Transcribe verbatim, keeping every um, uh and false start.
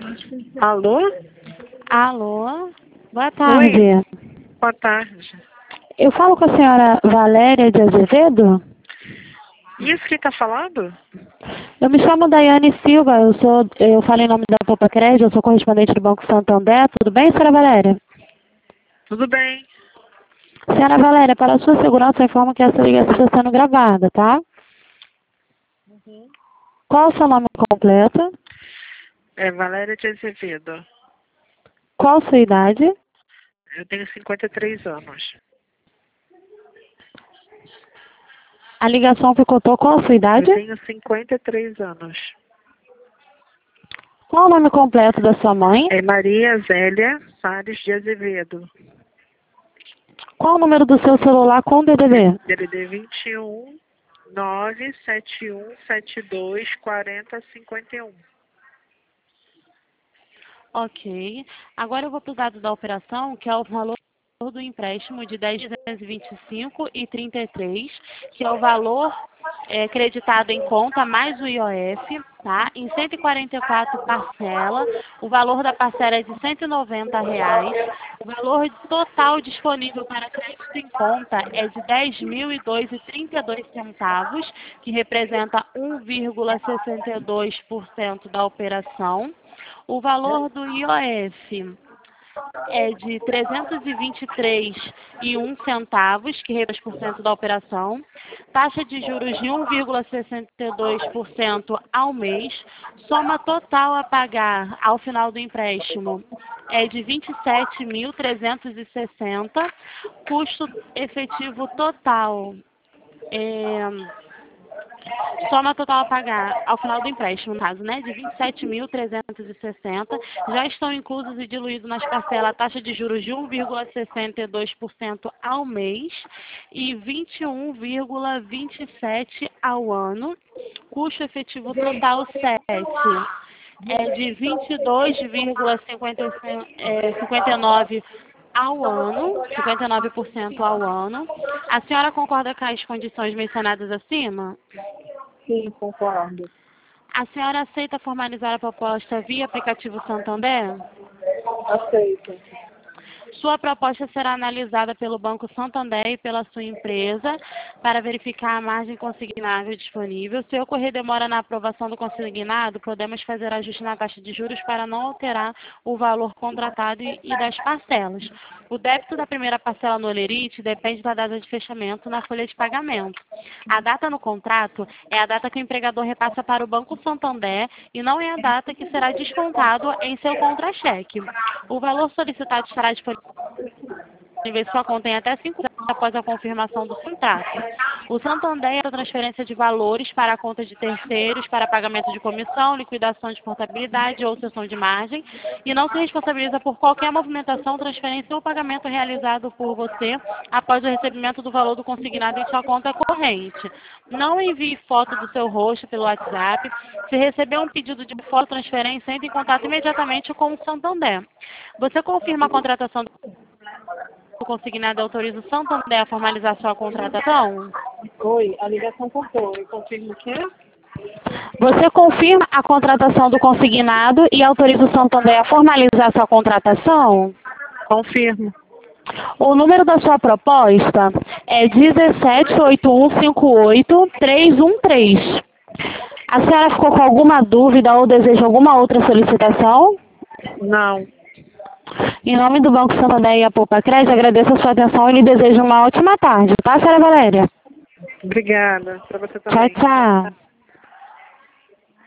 Alô? Alô? Boa Oi, tarde. boa tarde. Eu falo com a senhora Valéria de Azevedo? Isso que tá falando? Eu me chamo Daiane Silva, eu sou, eu falo em nome da Poupa Crédito, eu sou correspondente do Banco Santander. Tudo bem, senhora Valéria? Tudo bem. Senhora Valéria, para a sua segurança, eu informo que essa ligação está sendo gravada, tá? Qual o seu nome completo? É Valéria de Azevedo. Qual a sua idade? Eu tenho cinquenta e três anos. A ligação picotou. Qual a sua Eu idade? tenho cinquenta e três anos. Qual o nome completo da sua mãe? É Maria Zélia Salles de Azevedo. Qual o número do seu celular com D D D? D D D vinte e um, nove sete um sete dois quarenta cinquenta e um. Ok. Agora eu vou para os dados da operação, que é o valor do empréstimo de dez mil duzentos e vinte e cinco reais e trinta e três centavos, que é o valor é, creditado em conta mais o I O F, tá? Em cento e quarenta e quatro parcelas, o valor da parcela é de cento e noventa reais, o valor total disponível para crédito em conta é de dez mil e dois reais e trinta e dois centavos, que representa um vírgula sessenta e dois por cento da operação. O valor do I O F é de trezentos e vinte e três reais e um centavos, que representa dez por cento da operação. Taxa de juros de um vírgula sessenta e dois por cento ao mês. Soma total a pagar ao final do empréstimo é de vinte e sete mil trezentos e sessenta. Custo efetivo total é... Soma total a pagar ao final do empréstimo, no caso, né, de vinte e sete mil trezentos e sessenta, já estão inclusos e diluídos nas parcelas a taxa de juros de um vírgula sessenta e dois por cento ao mês e vinte e um vírgula vinte e sete por cento ao ano. Custo efetivo total sete é de vinte e dois vírgula cinquenta e nove ao ano, cinquenta e nove por cento ao ano. A senhora concorda com as condições mencionadas acima? Sim, concordo. A senhora aceita formalizar a proposta via aplicativo Santander? Aceito. Sua proposta será analisada pelo Banco Santander e pela sua empresa para verificar a margem consignável disponível. Se ocorrer demora na aprovação do consignado, podemos fazer ajuste na taxa de juros para não alterar o valor contratado e e das parcelas. O débito da primeira parcela no Olerite depende da data de fechamento na folha de pagamento. A data no contrato é a data que o empregador repassa para o Banco Santander e não é a data que será descontado em seu contra-cheque. O valor solicitado estará disponível em sua conta em até cinco anos após a confirmação do contrato. O Santander é a transferência de valores para a conta de terceiros para pagamento de comissão, liquidação de portabilidade ou cessão de margem e não se responsabiliza por qualquer movimentação, transferência ou pagamento realizado por você após o recebimento do valor do consignado em sua conta corrente. Não envie foto do seu rosto pelo WhatsApp. Se receber um pedido de foto transferência, entre em contato imediatamente com o Santander. Você confirma a contratação o consignado autoriza o Santander a formalizar sua contratação? Oi, a ligação cortou. Eu confirmo o quê? Você confirma a contratação do consignado e autoriza o Santander a formalizar sua contratação? Confirmo. O número da sua proposta é um sete oito um cinco oito três um três. A senhora ficou com alguma dúvida ou deseja alguma outra solicitação? Não. Em nome do Banco Santander e a Poupa Crédito, agradeço a sua atenção e lhe desejo uma ótima tarde, tá, senhora Valéria? Obrigada. Para você Tchau, também. tchau.